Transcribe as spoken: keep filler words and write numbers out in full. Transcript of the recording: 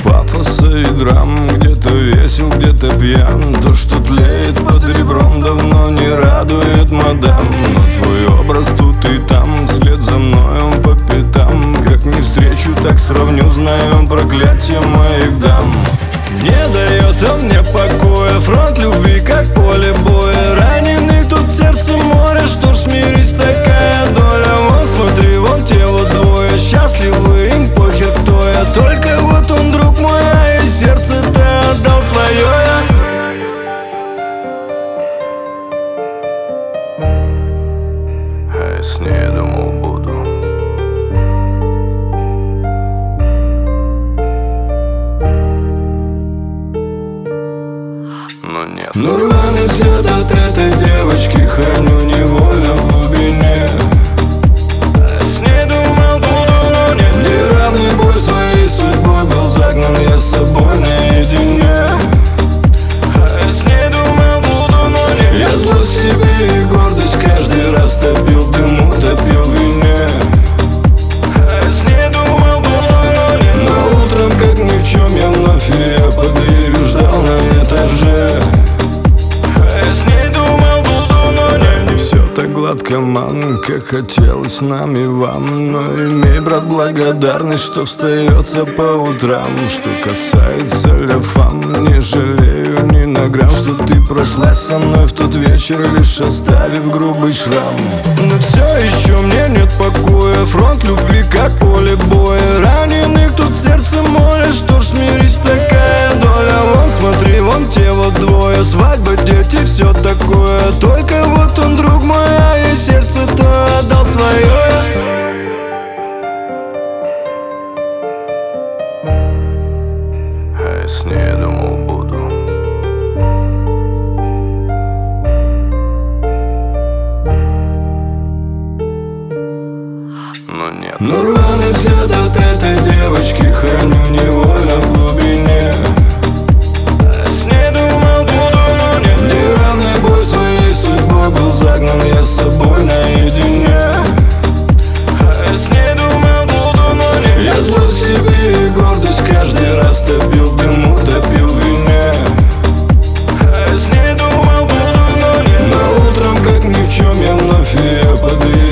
пафоса и драм, где-то весел, где-то пьян. То, что тлеет под ребром, давно не радует мадам. Но твой образ тут и там, вслед за мной он по пятам. Как не встречу, так сравню, знаю он проклятие моих дам. Не дает он мне покоя, фронт любви, как поле боя. Раненый тут сердце море, что ж смирись, такая доля. Вон смотри, вон те вот двое, счастливы, им похер кто я. Только вот он, друг мой, а и сердце-то отдал свое я. А я с ней думал буду. Но нет. Но рваный след от этой девочки храню невольно в глубине. А я с ней думал буду, но нет. Неравный бой своей судьбой, был загнан я с собой наедине. А я с ней думал буду, но нет. Я злость в себе и гордость каждый раз топил в дыму, топил в вине. А я с ней думал буду, но нет. Но утром, как ни в чем, я вновь ее под дверью ждал на этаже. Гладко, ман, как хотелось нам и вам. Но имей, брат, благодарность, что встается по утрам. Что касается ляфам, не жалею ни на грамм, что ты прошла со мной в тот вечер, лишь оставив грубый шрам. Но все еще мне нет покоя, фронт любви, как поле боя. Раненых тут сердце море, что ж смирись, такая доля. Вон смотри, вон те вот двое, свадьба, дети, все такое. Только вот он, друг мой, а и сердце-то отдал свое. А я с ней думал буду. Но нет. Но рваный след от этой девочки храню невольно в глубине. А я с ней думал буду, но нет. Неравный бой своей судьбой, был загнан я с собой наедине. А я с ней думал буду, но нет. Я злость в себе и гордость каждый раз топил в дыму, топил в вине. А я с ней думал буду, но нет. Но утром, как ни в чем, я вновь ее подвел.